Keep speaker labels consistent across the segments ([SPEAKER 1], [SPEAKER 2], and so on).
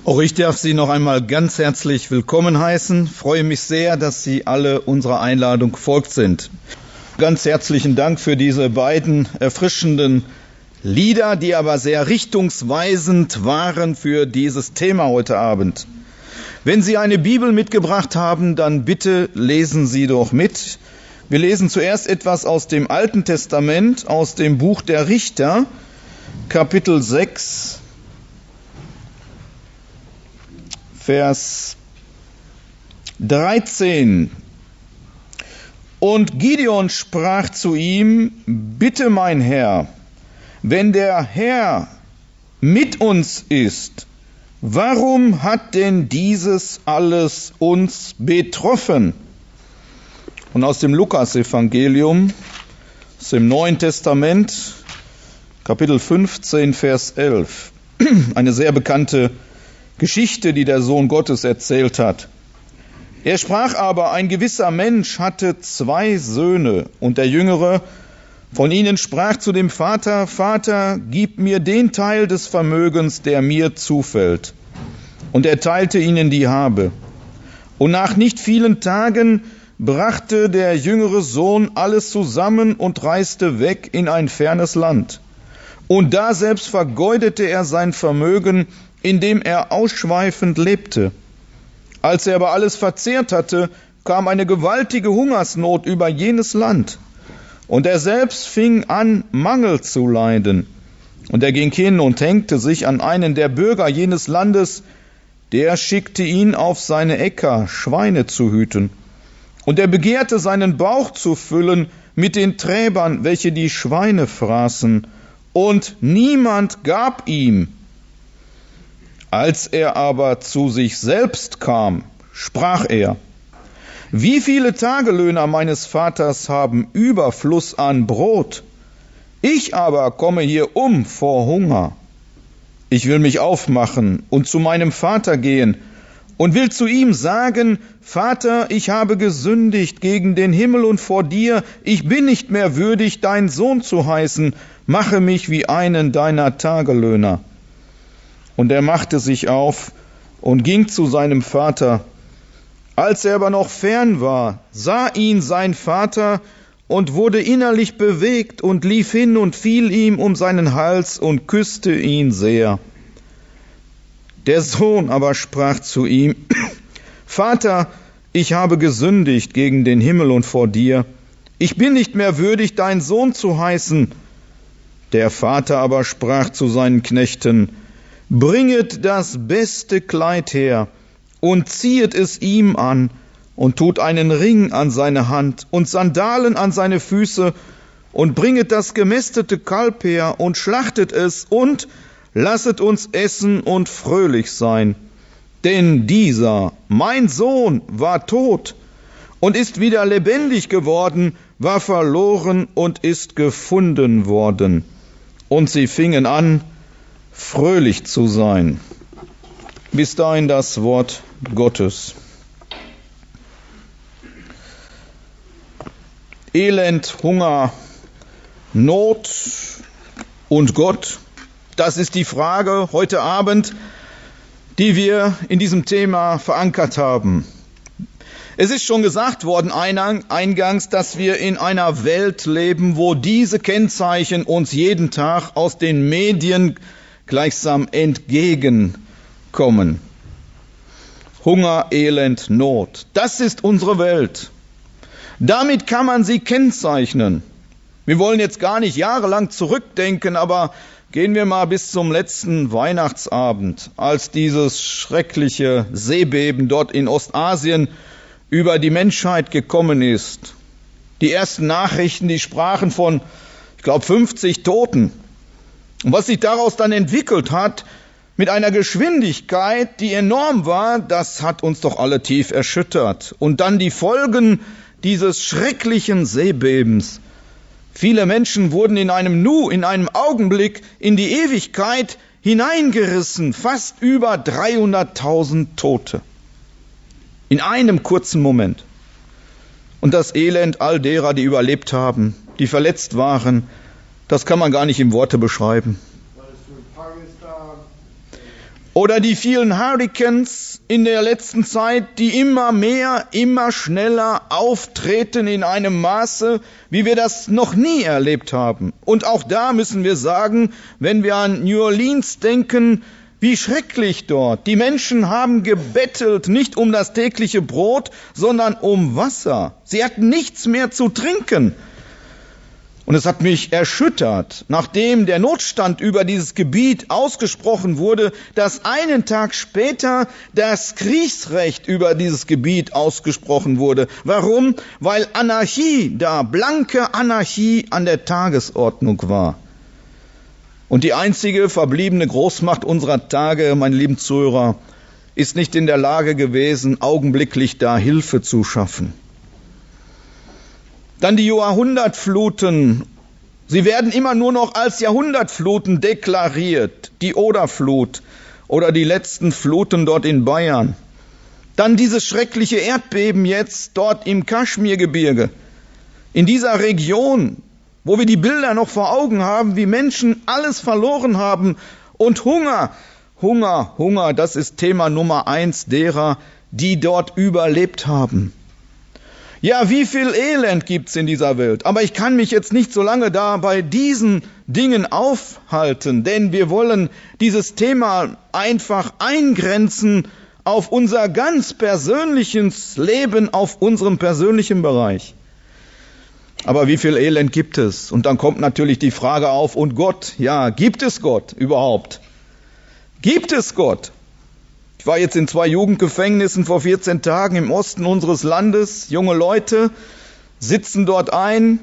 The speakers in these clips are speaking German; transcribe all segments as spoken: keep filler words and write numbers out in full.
[SPEAKER 1] Auch ich darf Sie noch einmal ganz herzlich willkommen heißen. Ich freue mich sehr, dass Sie alle unserer Einladung gefolgt sind. Ganz herzlichen Dank für diese beiden erfrischenden Lieder, die aber sehr richtungsweisend waren für dieses Thema heute Abend. Wenn Sie eine Bibel mitgebracht haben, dann bitte lesen Sie doch mit. Wir lesen zuerst etwas aus dem Alten Testament, aus dem Buch der Richter, Kapitel sechs, Vers dreizehn. Und Gideon sprach zu ihm: Bitte, mein Herr, wenn der Herr mit uns ist, warum hat denn dieses alles uns betroffen? Und aus dem Lukas-Evangelium, aus dem Neuen Testament, Kapitel fünfzehn, Vers elf, eine sehr bekannte Geschichte, die der Sohn Gottes erzählt hat. Er sprach aber, ein gewisser Mensch hatte zwei Söhne, und der Jüngere von ihnen sprach zu dem Vater: Vater, gib mir den Teil des Vermögens, der mir zufällt. Und er teilte ihnen die Habe. Und nach nicht vielen Tagen brachte der jüngere Sohn alles zusammen und reiste weg in ein fernes Land. Und daselbst vergeudete er sein Vermögen, indem er ausschweifend lebte. Als er aber alles verzehrt hatte, kam eine gewaltige Hungersnot über jenes Land. Und er selbst fing an, Mangel zu leiden. Und er ging hin und hängte sich an einen der Bürger jenes Landes, der schickte ihn auf seine Äcker, Schweine zu hüten. Und er begehrte, seinen Bauch zu füllen mit den Träbern, welche die Schweine fraßen. Und niemand gab ihm. Als er aber zu sich selbst kam, sprach er: Wie viele Tagelöhner meines Vaters haben Überfluss an Brot? Ich aber komme hier um vor Hunger. Ich will mich aufmachen und zu meinem Vater gehen und will zu ihm sagen: Vater, ich habe gesündigt gegen den Himmel und vor dir. Ich bin nicht mehr würdig, dein Sohn zu heißen. Mache mich wie einen deiner Tagelöhner. Und er machte sich auf und ging zu seinem Vater. Als er aber noch fern war, sah ihn sein Vater und wurde innerlich bewegt und lief hin und fiel ihm um seinen Hals und küsste ihn sehr. Der Sohn aber sprach zu ihm: Vater, ich habe gesündigt gegen den Himmel und vor dir. Ich bin nicht mehr würdig, dein Sohn zu heißen. Der Vater aber sprach zu seinen Knechten: Bringet das beste Kleid her und ziehet es ihm an und tut einen Ring an seine Hand und Sandalen an seine Füße und bringet das gemästete Kalb her und schlachtet es und lasset uns essen und fröhlich sein. Denn dieser, mein Sohn, war tot und ist wieder lebendig geworden, war verloren und ist gefunden worden. Und sie fingen an, fröhlich zu sein. Bis dahin das Wort Gottes. Elend, Hunger, Not und Gott, das ist die Frage heute Abend, die wir in diesem Thema verankert haben. Es ist schon gesagt worden eingangs, dass wir in einer Welt leben, wo diese Kennzeichen uns jeden Tag aus den Medien gleichsam entgegenkommen. Hunger, Elend, Not. Das ist unsere Welt. Damit kann man sie kennzeichnen. Wir wollen jetzt gar nicht jahrelang zurückdenken, aber gehen wir mal bis zum letzten Weihnachtsabend, als dieses schreckliche Seebeben dort in Ostasien über die Menschheit gekommen ist. Die ersten Nachrichten, die sprachen von, ich glaube, fünfzig Toten. Und was sich daraus dann entwickelt hat, mit einer Geschwindigkeit, die enorm war, das hat uns doch alle tief erschüttert. Und dann die Folgen dieses schrecklichen Seebebens. Viele Menschen wurden in einem Nu, in einem Augenblick in die Ewigkeit hineingerissen. Fast über dreihunderttausend Tote. In einem kurzen Moment. Und das Elend all derer, die überlebt haben, die verletzt waren, das kann man gar nicht in Worte beschreiben. Oder die vielen Hurrikans in der letzten Zeit, die immer mehr, immer schneller auftreten in einem Maße, wie wir das noch nie erlebt haben. Und auch da müssen wir sagen, wenn wir an New Orleans denken, wie schrecklich dort. Die Menschen haben gebettelt, nicht um das tägliche Brot, sondern um Wasser. Sie hatten nichts mehr zu trinken. Und es hat mich erschüttert, nachdem der Notstand über dieses Gebiet ausgesprochen wurde, dass einen Tag später das Kriegsrecht über dieses Gebiet ausgesprochen wurde. Warum? Weil Anarchie da, blanke Anarchie an der Tagesordnung war. Und die einzige verbliebene Großmacht unserer Tage, meine lieben Zuhörer, ist nicht in der Lage gewesen, augenblicklich da Hilfe zu schaffen. Dann die Jahrhundertfluten. Sie werden immer nur noch als Jahrhundertfluten deklariert. Die Oderflut oder die letzten Fluten dort in Bayern. Dann dieses schreckliche Erdbeben jetzt dort im Kaschmirgebirge. In dieser Region, wo wir die Bilder noch vor Augen haben, wie Menschen alles verloren haben. Und Hunger, Hunger, Hunger, das ist Thema Nummer eins derer, die dort überlebt haben. Ja, wie viel Elend gibt's in dieser Welt? Aber ich kann mich jetzt nicht so lange da bei diesen Dingen aufhalten, denn wir wollen dieses Thema einfach eingrenzen auf unser ganz persönliches Leben, auf unserem persönlichen Bereich. Aber wie viel Elend gibt es? Und dann kommt natürlich die Frage auf, und Gott? Ja, gibt es Gott überhaupt? Gibt es Gott? Ich war jetzt in zwei Jugendgefängnissen vor vierzehn Tagen im Osten unseres Landes. Junge Leute sitzen dort ein.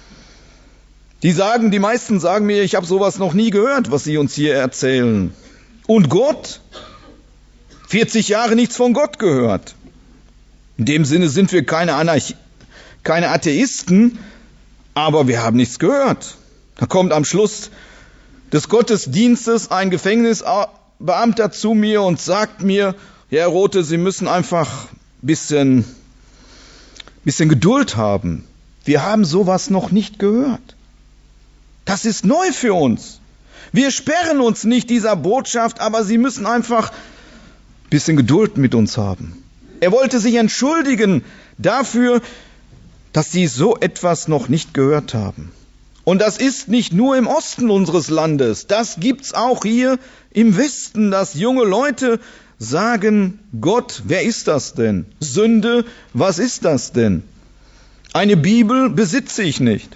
[SPEAKER 1] Die sagen, die meisten sagen mir, ich habe sowas noch nie gehört, was sie uns hier erzählen. Und Gott? vierzig Jahre nichts von Gott gehört. In dem Sinne sind wir keine Anarch- keine Atheisten, aber wir haben nichts gehört. Da kommt am Schluss des Gottesdienstes ein Gefängnisbeamter zu mir und sagt mir, Herr Rothe, Sie müssen einfach ein bisschen, bisschen Geduld haben. Wir haben sowas noch nicht gehört. Das ist neu für uns. Wir sperren uns nicht dieser Botschaft, aber Sie müssen einfach ein bisschen Geduld mit uns haben. Er wollte sich entschuldigen dafür, dass Sie so etwas noch nicht gehört haben. Und das ist nicht nur im Osten unseres Landes, das gibt's auch hier im Westen, dass junge Leute sagen, Gott, wer ist das denn? Sünde, was ist das denn? Eine Bibel besitze ich nicht.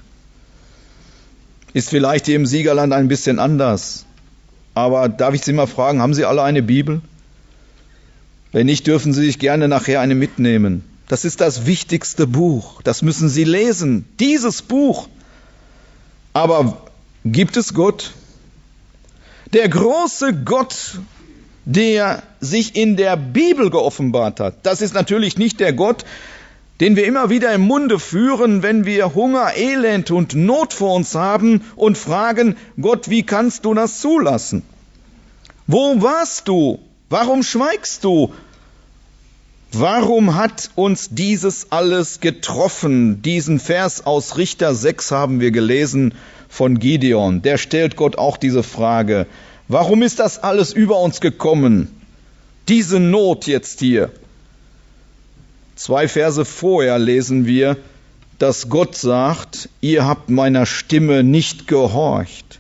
[SPEAKER 1] Ist vielleicht hier im Siegerland ein bisschen anders. Aber darf ich Sie mal fragen, haben Sie alle eine Bibel? Wenn nicht, dürfen Sie sich gerne nachher eine mitnehmen. Das ist das wichtigste Buch. Das müssen Sie lesen. Dieses Buch. Aber gibt es Gott? Der große Gott, der sich in der Bibel geoffenbart hat, das ist natürlich nicht der Gott, den wir immer wieder im Munde führen, wenn wir Hunger, Elend und Not vor uns haben und fragen, Gott, wie kannst du das zulassen? Wo warst du? Warum schweigst du? Warum hat uns dieses alles getroffen? Diesen Vers aus Richter sechs haben wir gelesen von Gideon. Der stellt Gott auch diese Frage. Warum ist das alles über uns gekommen? Diese Not jetzt hier. Zwei Verse vorher lesen wir, dass Gott sagt, ihr habt meiner Stimme nicht gehorcht.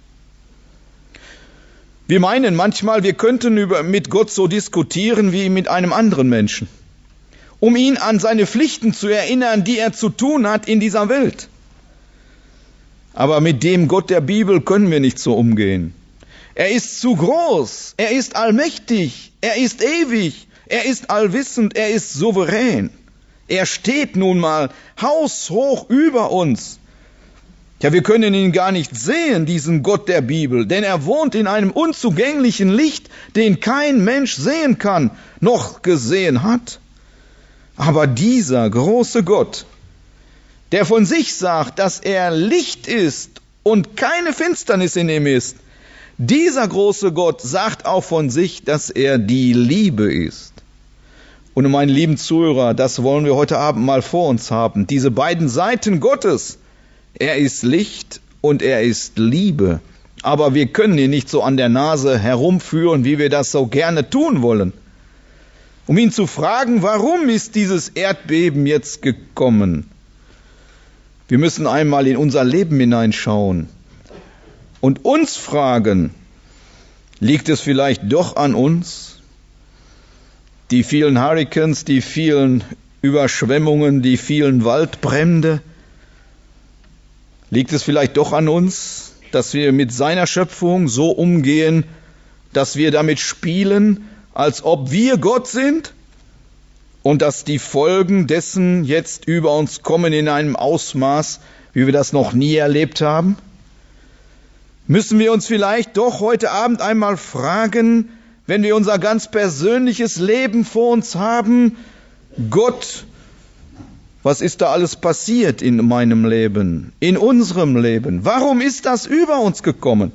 [SPEAKER 1] Wir meinen manchmal, wir könnten über, mit Gott so diskutieren wie mit einem anderen Menschen, um ihn an seine Pflichten zu erinnern, die er zu tun hat in dieser Welt. Aber mit dem Gott der Bibel können wir nicht so umgehen. Er ist zu groß, er ist allmächtig, er ist ewig, er ist allwissend, er ist souverän. Er steht nun mal haushoch über uns. Ja, wir können ihn gar nicht sehen, diesen Gott der Bibel, denn er wohnt in einem unzugänglichen Licht, den kein Mensch sehen kann, noch gesehen hat. Aber dieser große Gott, der von sich sagt, dass er Licht ist und keine Finsternis in ihm ist, dieser große Gott sagt auch von sich, dass er die Liebe ist. Und meine lieben Zuhörer, das wollen wir heute Abend mal vor uns haben. Diese beiden Seiten Gottes. Er ist Licht und er ist Liebe. aber wir können ihn nicht so an der Nase herumführen, wie wir das so gerne tun wollen. Um ihn zu fragen, warum ist dieses Erdbeben jetzt gekommen? Wir müssen einmal in unser Leben hineinschauen und uns fragen, liegt es vielleicht doch an uns? Die vielen Hurrikans, die vielen Überschwemmungen, die vielen Waldbrände, liegt es vielleicht doch an uns, dass wir mit seiner Schöpfung so umgehen, dass wir damit spielen, als ob wir Gott sind und dass die Folgen dessen jetzt über uns kommen in einem Ausmaß, wie wir das noch nie erlebt haben? Müssen wir uns vielleicht doch heute Abend einmal fragen, wenn wir unser ganz persönliches Leben vor uns haben, Gott, was ist da alles passiert in meinem Leben, in unserem Leben? Warum ist das über uns gekommen?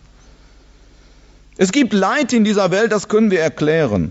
[SPEAKER 1] Es gibt Leid in dieser Welt, das können wir erklären.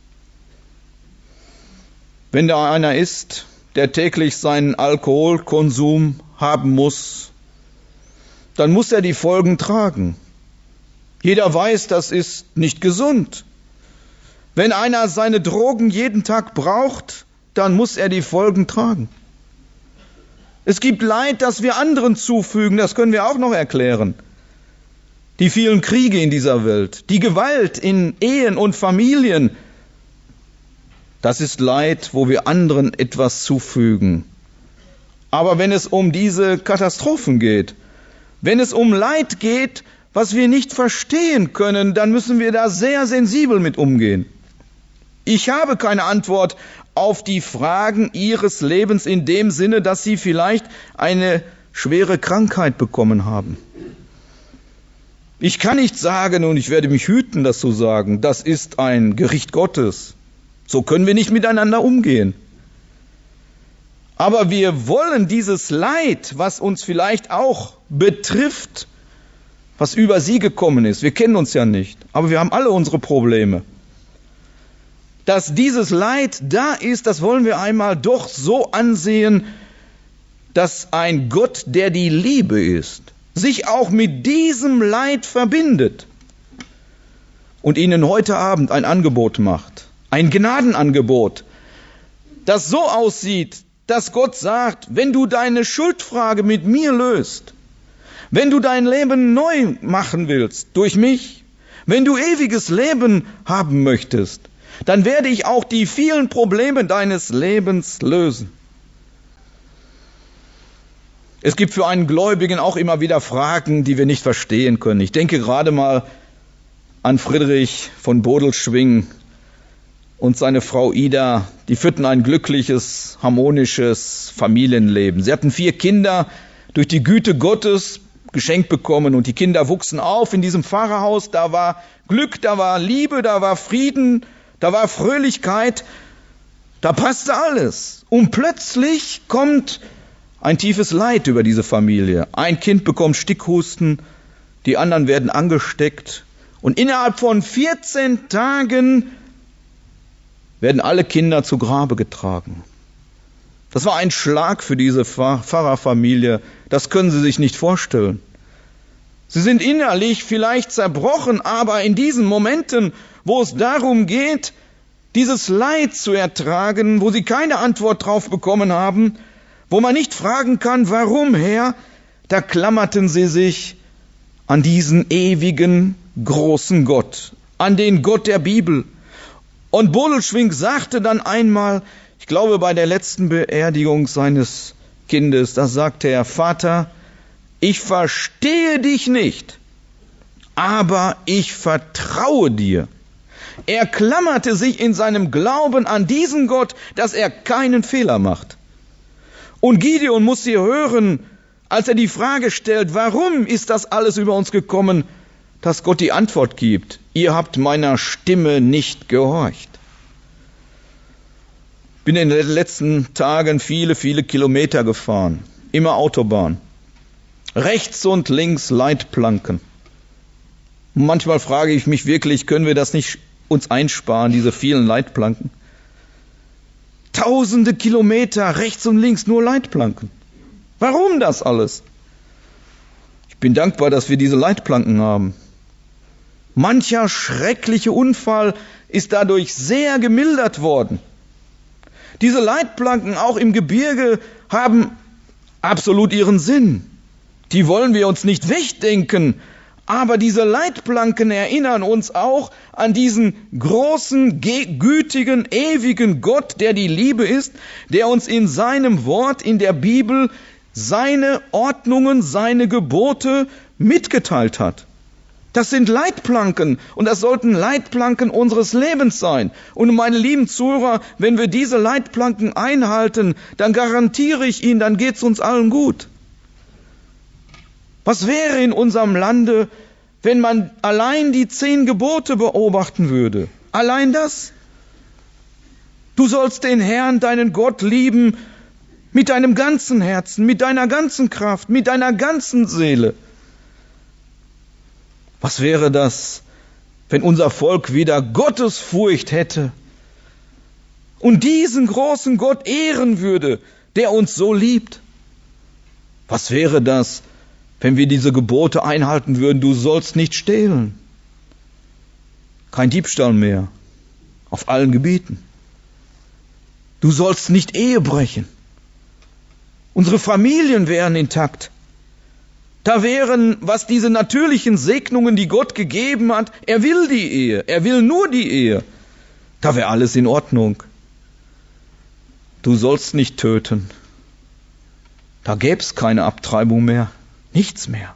[SPEAKER 1] Wenn da einer ist, der täglich seinen Alkoholkonsum haben muss, dann muss er die Folgen tragen. Jeder weiß, das ist nicht gesund. Wenn einer seine Drogen jeden Tag braucht, dann muss er die Folgen tragen. Es gibt Leid, das wir anderen zufügen, das können wir auch noch erklären. Die vielen Kriege in dieser Welt, die Gewalt in Ehen und Familien, das ist Leid, wo wir anderen etwas zufügen. Aber wenn es um diese Katastrophen geht, wenn es um Leid geht, was wir nicht verstehen können, dann müssen wir da sehr sensibel mit umgehen. Ich habe keine Antwort auf die Fragen Ihres Lebens in dem Sinne, dass Sie vielleicht eine schwere Krankheit bekommen haben. Ich kann nicht sagen, und ich werde mich hüten, das zu sagen, das ist ein Gericht Gottes. So können wir nicht miteinander umgehen. Aber wir wollen dieses Leid, was uns vielleicht auch betrifft, was über Sie gekommen ist, wir kennen uns ja nicht, aber wir haben alle unsere Probleme. Dass dieses Leid da ist, das wollen wir einmal doch so ansehen, dass ein Gott, der die Liebe ist, sich auch mit diesem Leid verbindet und Ihnen heute Abend ein Angebot macht, ein Gnadenangebot, das so aussieht, dass Gott sagt, wenn du deine Schuldfrage mit mir löst, wenn du dein Leben neu machen willst durch mich, wenn du ewiges Leben haben möchtest, dann werde ich auch die vielen Probleme deines Lebens lösen. Es gibt für einen Gläubigen auch immer wieder Fragen, die wir nicht verstehen können. Ich denke gerade mal an Friedrich von Bodelschwingh und seine Frau Ida. Die führten ein glückliches, harmonisches Familienleben. Sie hatten vier Kinder durch die Güte Gottes geschenkt bekommen und die Kinder wuchsen auf in diesem Pfarrerhaus. Da war Glück, da war Liebe, da war Frieden, da war Fröhlichkeit, da passte alles. Und plötzlich kommt ein tiefes Leid über diese Familie. Ein Kind bekommt Stickhusten, die anderen werden angesteckt. Und innerhalb von vierzehn Tagen werden alle Kinder zu Grabe getragen. Das war ein Schlag für diese Pfarrerfamilie. Das können Sie sich nicht vorstellen. Sie sind innerlich vielleicht zerbrochen, aber in diesen Momenten, wo es darum geht, dieses Leid zu ertragen, wo sie keine Antwort drauf bekommen haben, wo man nicht fragen kann, warum, Herr, da klammerten sie sich an diesen ewigen, großen Gott, an den Gott der Bibel. Und Bodelschwingh sagte dann einmal, ich glaube bei der letzten Beerdigung seines Kindes, da sagte er, Vater, ich verstehe dich nicht, aber ich vertraue dir. Er klammerte sich in seinem Glauben an diesen Gott, dass er keinen Fehler macht. Und Gideon muss sie hören, als er die Frage stellt, warum ist das alles über uns gekommen, dass Gott die Antwort gibt, ihr habt meiner Stimme nicht gehorcht. Ich bin in den letzten Tagen viele, viele Kilometer gefahren, immer Autobahn. Rechts und links Leitplanken. Und manchmal frage ich mich wirklich, können wir das nicht uns einsparen, diese vielen Leitplanken? Tausende Kilometer rechts und links nur Leitplanken. Warum das alles? Ich bin dankbar, dass wir diese Leitplanken haben. Mancher schreckliche Unfall ist dadurch sehr gemildert worden. Diese Leitplanken auch im Gebirge haben absolut ihren Sinn. Die wollen wir uns nicht wegdenken, aber diese Leitplanken erinnern uns auch an diesen großen, gütigen, ewigen Gott, der die Liebe ist, der uns in seinem Wort, in der Bibel, seine Ordnungen, seine Gebote mitgeteilt hat. Das sind Leitplanken und das sollten Leitplanken unseres Lebens sein. Und meine lieben Zuhörer, wenn wir diese Leitplanken einhalten, dann garantiere ich Ihnen, dann geht's uns allen gut. Was wäre in unserem Lande, wenn man allein die zehn Gebote beobachten würde? Allein das. Du sollst den Herrn, deinen Gott, lieben mit deinem ganzen Herzen, mit deiner ganzen Kraft, mit deiner ganzen Seele. Was wäre das, wenn unser Volk wieder Gottesfurcht hätte und diesen großen Gott ehren würde, der uns so liebt? Was wäre das, wenn wir diese Gebote einhalten würden? Du sollst nicht stehlen. Kein Diebstahl mehr. Auf allen Gebieten. Du sollst nicht Ehe brechen. Unsere Familien wären intakt. Da wären, was diese natürlichen Segnungen, die Gott gegeben hat, er will die Ehe, er will nur die Ehe. Da wäre alles in Ordnung. Du sollst nicht töten. Da gäbe es keine Abtreibung mehr, nichts mehr.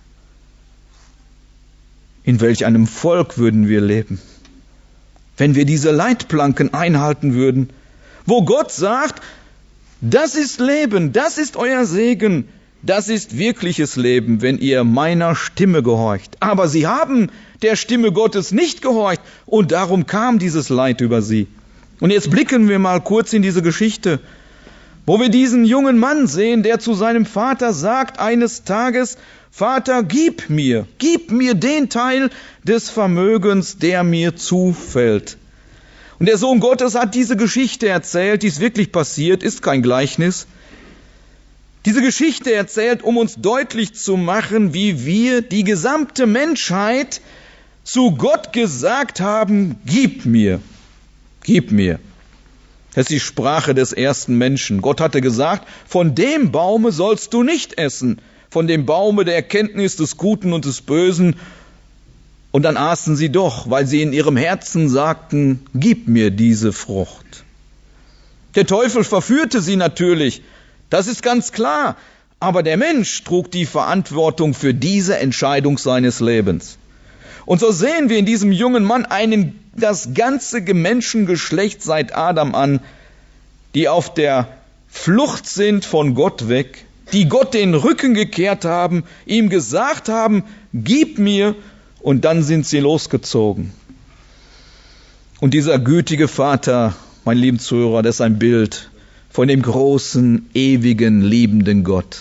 [SPEAKER 1] In welch einem Volk würden wir leben, wenn wir diese Leitplanken einhalten würden, wo Gott sagt, das ist Leben, das ist euer Segen, das ist wirkliches Leben, wenn ihr meiner Stimme gehorcht. Aber sie haben der Stimme Gottes nicht gehorcht und darum kam dieses Leid über sie. Und jetzt blicken wir mal kurz in diese Geschichte, wo wir diesen jungen Mann sehen, der zu seinem Vater sagt eines Tages, Vater, gib mir, gib mir den Teil des Vermögens, der mir zufällt. Und der Sohn Gottes hat diese Geschichte erzählt, die ist wirklich passiert, ist kein Gleichnis. Diese Geschichte erzählt, um uns deutlich zu machen, wie wir die gesamte Menschheit zu Gott gesagt haben, gib mir, gib mir. Das ist die Sprache des ersten Menschen. Gott hatte gesagt, von dem Baume sollst du nicht essen, von dem Baume der Erkenntnis des Guten und des Bösen. Und dann aßen sie doch, weil sie in ihrem Herzen sagten, gib mir diese Frucht. Der Teufel verführte sie natürlich, das ist ganz klar, aber der Mensch trug die Verantwortung für diese Entscheidung seines Lebens. Und so sehen wir in diesem jungen Mann einen, das ganze Menschengeschlecht seit Adam an, die auf der Flucht sind von Gott weg, die Gott den Rücken gekehrt haben, ihm gesagt haben, gib mir, und dann sind sie losgezogen. Und dieser gütige Vater, mein lieben Zuhörer, das ist ein Bild von dem großen, ewigen, liebenden Gott.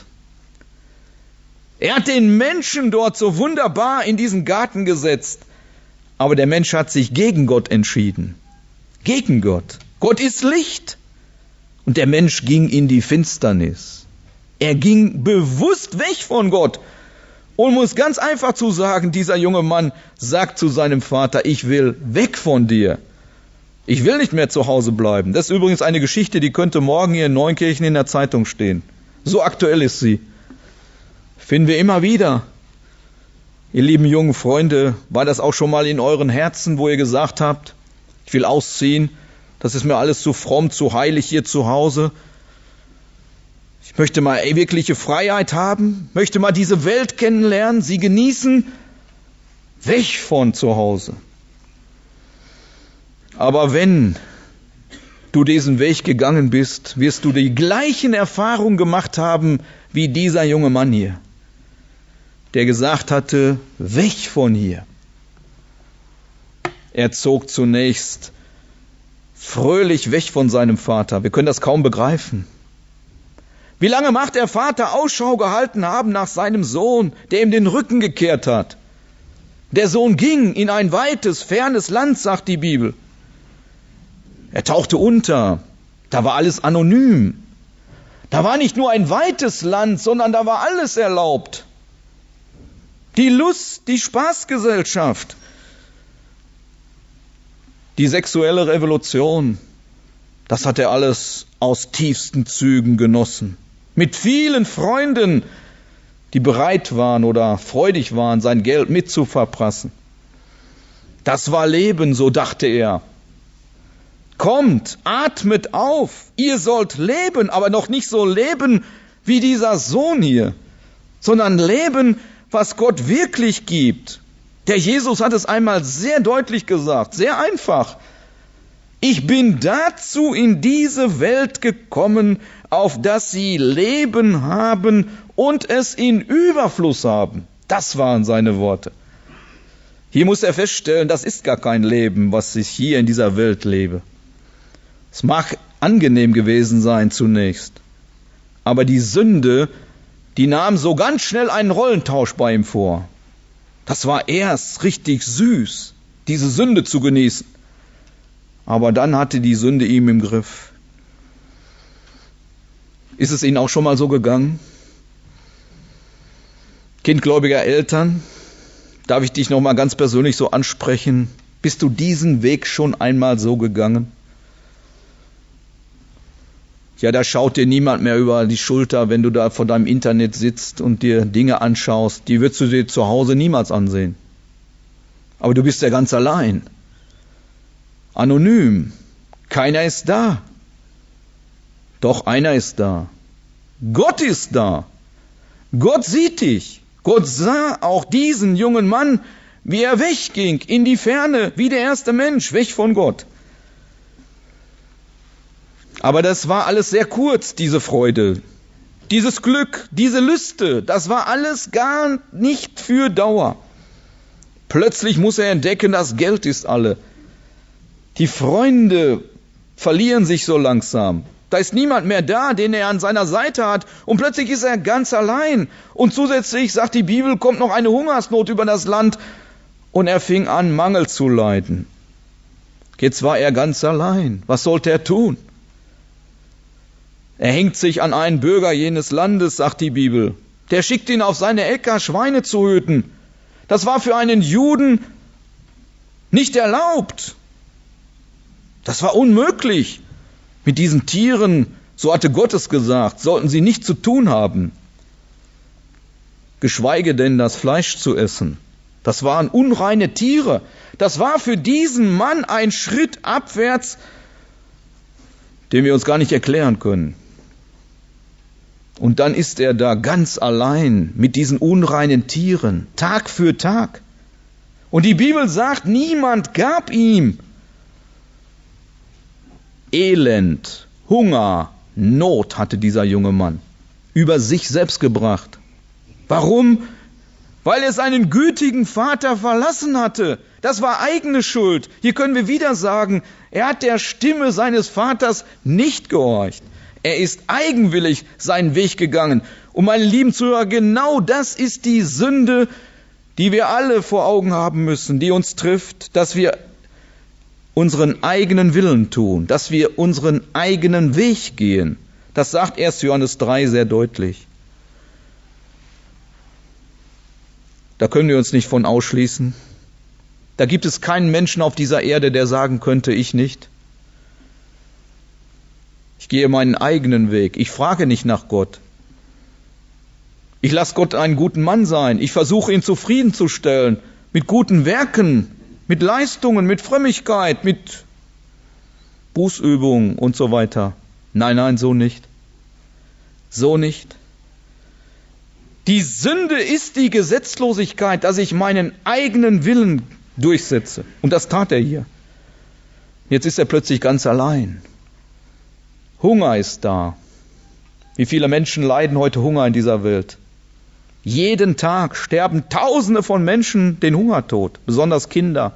[SPEAKER 1] Er hat den Menschen dort so wunderbar in diesen Garten gesetzt, aber der Mensch hat sich gegen Gott entschieden. Gegen Gott. Gott ist Licht. Und der Mensch ging in die Finsternis. Er ging bewusst weg von Gott. Und um es ganz einfach zu sagen, dieser junge Mann sagt zu seinem Vater, ich will weg von dir. Ich will nicht mehr zu Hause bleiben. Das ist übrigens eine Geschichte, die könnte morgen hier in Neunkirchen in der Zeitung stehen. So aktuell ist sie. Finden wir immer wieder. Ihr lieben jungen Freunde, war das auch schon mal in euren Herzen, wo ihr gesagt habt, ich will ausziehen, das ist mir alles zu fromm, zu heilig hier zu Hause. Ich möchte mal wirkliche Freiheit haben, möchte mal diese Welt kennenlernen, sie genießen, weg von zu Hause. Aber wenn du diesen Weg gegangen bist, wirst du die gleichen Erfahrungen gemacht haben wie dieser junge Mann hier, der gesagt hatte, weg von hier. Er zog zunächst fröhlich weg von seinem Vater. Wir können das kaum begreifen. Wie lange macht der Vater Ausschau gehalten haben nach seinem Sohn, der ihm den Rücken gekehrt hat? Der Sohn ging in ein weites, fernes Land, sagt die Bibel. Er tauchte unter. Da war alles anonym. Da war nicht nur ein weites Land, sondern da war alles erlaubt. die Lust, die Spaßgesellschaft, die sexuelle Revolution, das hat er alles aus tiefsten Zügen genossen. Mit vielen Freunden, die bereit waren oder freudig waren, sein Geld mitzuverprassen. Das war Leben, so dachte er. Kommt, atmet auf, ihr sollt leben, aber noch nicht so leben wie dieser Sohn hier, sondern leben, was Gott wirklich gibt. Der Jesus hat es einmal sehr deutlich gesagt, sehr einfach. Ich bin dazu in diese Welt gekommen, auf dass sie Leben haben und es in Überfluss haben. Das waren seine Worte. Hier muss er feststellen, das ist gar kein Leben, was ich hier in dieser Welt lebe. Es mag angenehm gewesen sein zunächst, aber die Sünde, die nahm so ganz schnell einen Rollentausch bei ihm vor. Das war erst richtig süß, diese Sünde zu genießen. Aber dann hatte die Sünde ihn im Griff. Ist es Ihnen auch schon mal so gegangen? Kindgläubiger Eltern, darf ich dich noch mal ganz persönlich so ansprechen? Bist du diesen Weg schon einmal so gegangen? Ja, da schaut dir niemand mehr über die Schulter, wenn du da vor deinem Internet sitzt und dir Dinge anschaust. Die würdest du dir zu Hause niemals ansehen. Aber du bist ja ganz allein. Anonym. Keiner ist da. Doch einer ist da. Gott ist da. Gott sieht dich. Gott sah auch diesen jungen Mann, wie er wegging in die Ferne, wie der erste Mensch, weg von Gott. Aber das war alles sehr kurz, diese Freude, dieses Glück, diese Lüste, das war alles gar nicht für Dauer. Plötzlich muss er entdecken, das Geld ist alle. Die Freunde verlieren sich so langsam. Da ist niemand mehr da, den er an seiner Seite hat. Und plötzlich ist er ganz allein. Und zusätzlich, sagt die Bibel, kommt noch eine Hungersnot über das Land. Und er fing an, Mangel zu leiden. Jetzt war er ganz allein. Was sollte er tun? Er hängt sich an einen Bürger jenes Landes, sagt die Bibel. Der schickt ihn auf seine Äcker, Schweine zu hüten. Das war für einen Juden nicht erlaubt. Das war unmöglich. Mit diesen Tieren, so hatte Gott es gesagt, sollten sie nichts zu tun haben. Geschweige denn das Fleisch zu essen. Das waren unreine Tiere. Das war für diesen Mann ein Schritt abwärts, den wir uns gar nicht erklären können. Und dann ist er da ganz allein mit diesen unreinen Tieren, Tag für Tag. Und die Bibel sagt, niemand gab ihm Elend, Hunger, Not hatte dieser junge Mann über sich selbst gebracht. Warum? Weil er seinen gütigen Vater verlassen hatte. Das war eigene Schuld. Hier können wir wieder sagen, er hat der Stimme seines Vaters nicht gehorcht. Er ist eigenwillig seinen Weg gegangen. Und meine lieben Zuhörer, genau das ist die Sünde, die wir alle vor Augen haben müssen, die uns trifft, dass wir unseren eigenen Willen tun, dass wir unseren eigenen Weg gehen. Das sagt erst Johannes drei sehr deutlich. Da können wir uns nicht von ausschließen. Da gibt es keinen Menschen auf dieser Erde, der sagen könnte, ich nicht. Ich gehe meinen eigenen Weg. Ich frage nicht nach Gott. Ich lasse Gott einen guten Mann sein. Ich versuche ihn zufriedenzustellen mit guten Werken, mit Leistungen, mit Frömmigkeit, mit Bußübungen und so weiter. Nein, nein, so nicht. So nicht. Die Sünde ist die Gesetzlosigkeit, dass ich meinen eigenen Willen durchsetze. Und das tat er hier. Jetzt ist er plötzlich ganz allein. Hunger ist da. Wie viele Menschen leiden heute Hunger in dieser Welt? Jeden Tag sterben Tausende von Menschen den Hungertod, besonders Kinder.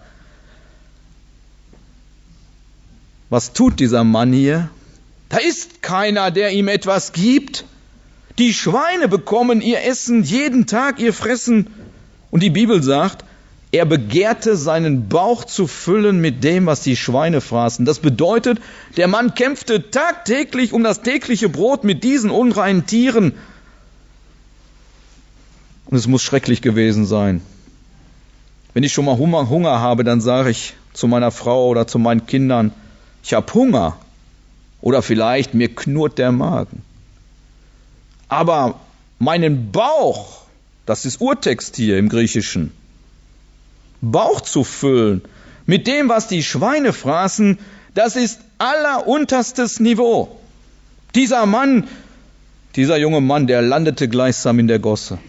[SPEAKER 1] Was tut dieser Mann hier? Da ist keiner, der ihm etwas gibt. Die Schweine bekommen ihr Essen jeden Tag, ihr Fressen. Und die Bibel sagt, er begehrte seinen Bauch zu füllen mit dem, was die Schweine fraßen. Das bedeutet, der Mann kämpfte tagtäglich um das tägliche Brot mit diesen unreinen Tieren. Und es muss schrecklich gewesen sein. Wenn ich schon mal Hunger, Hunger habe, dann sage ich zu meiner Frau oder zu meinen Kindern, ich habe Hunger. Oder vielleicht, mir knurrt der Magen. Aber meinen Bauch, das ist Urtext hier im Griechischen, Bauch zu füllen mit dem, was die Schweine fraßen, das ist allerunterstes Niveau. Dieser Mann, dieser junge Mann, der landete gleichsam in der Gosse.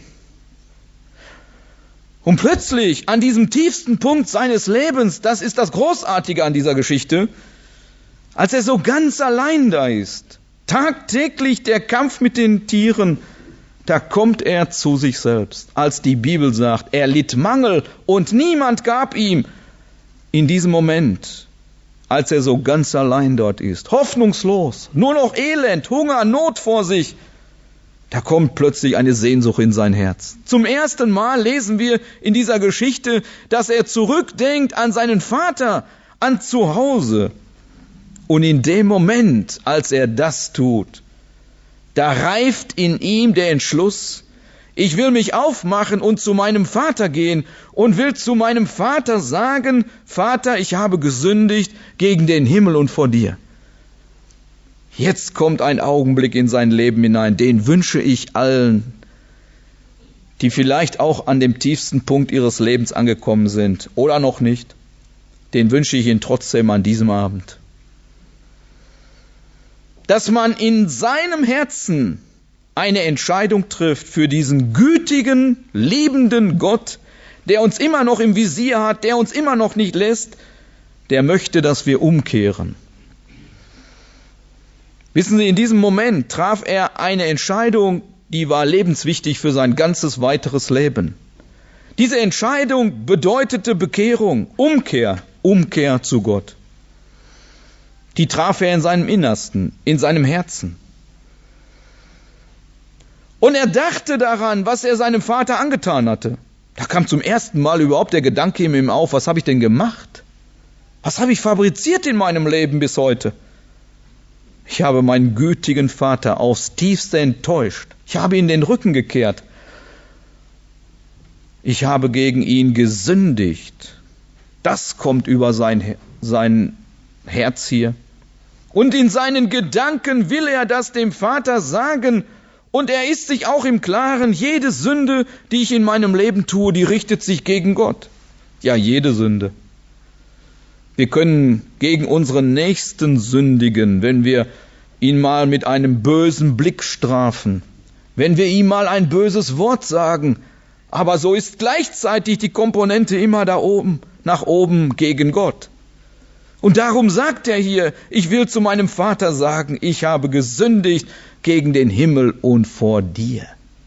[SPEAKER 1] Und plötzlich, an diesem tiefsten Punkt seines Lebens, das ist das Großartige an dieser Geschichte, als er so ganz allein da ist, tagtäglich der Kampf mit den Tieren, da kommt er zu sich selbst. Als die Bibel sagt, er litt Mangel und niemand gab ihm. In diesem Moment, als er so ganz allein dort ist, hoffnungslos, nur noch Elend, Hunger, Not vor sich, da kommt plötzlich eine Sehnsucht in sein Herz. Zum ersten Mal lesen wir in dieser Geschichte, dass er zurückdenkt an seinen Vater, an zu Hause. Und in dem Moment, als er das tut, da reift in ihm der Entschluss, ich will mich aufmachen und zu meinem Vater gehen und will zu meinem Vater sagen, Vater, ich habe gesündigt gegen den Himmel und vor dir. Jetzt kommt ein Augenblick in sein Leben hinein, den wünsche ich allen, die vielleicht auch an dem tiefsten Punkt ihres Lebens angekommen sind oder noch nicht. Den wünsche ich Ihnen trotzdem an diesem Abend. Dass man in seinem Herzen eine Entscheidung trifft für diesen gütigen, liebenden Gott, der uns immer noch im Visier hat, der uns immer noch nicht lässt, der möchte, dass wir umkehren. Wissen Sie, in diesem Moment traf er eine Entscheidung, die war lebenswichtig für sein ganzes weiteres Leben. Diese Entscheidung bedeutete Bekehrung, Umkehr, Umkehr zu Gott. Die traf er in seinem Innersten, in seinem Herzen. Und er dachte daran, was er seinem Vater angetan hatte. Da kam zum ersten Mal überhaupt der Gedanke in ihm auf, was habe ich denn gemacht? Was habe ich fabriziert in meinem Leben bis heute? Ich habe meinen gütigen Vater aufs Tiefste enttäuscht. Ich habe ihm den Rücken gekehrt. Ich habe gegen ihn gesündigt. Das kommt über sein, sein Herz hier. Und in seinen Gedanken will er das dem Vater sagen. Und er ist sich auch im Klaren, jede Sünde, die ich in meinem Leben tue, die richtet sich gegen Gott. Ja, jede Sünde. Wir können gegen unseren Nächsten sündigen, wenn wir ihn mal mit einem bösen Blick strafen, wenn wir ihm mal ein böses Wort sagen. Aber so ist gleichzeitig die Komponente immer da oben, nach oben gegen Gott. Und darum sagt er hier, ich will zu meinem Vater sagen, ich habe gesündigt gegen den Himmel und vor dir.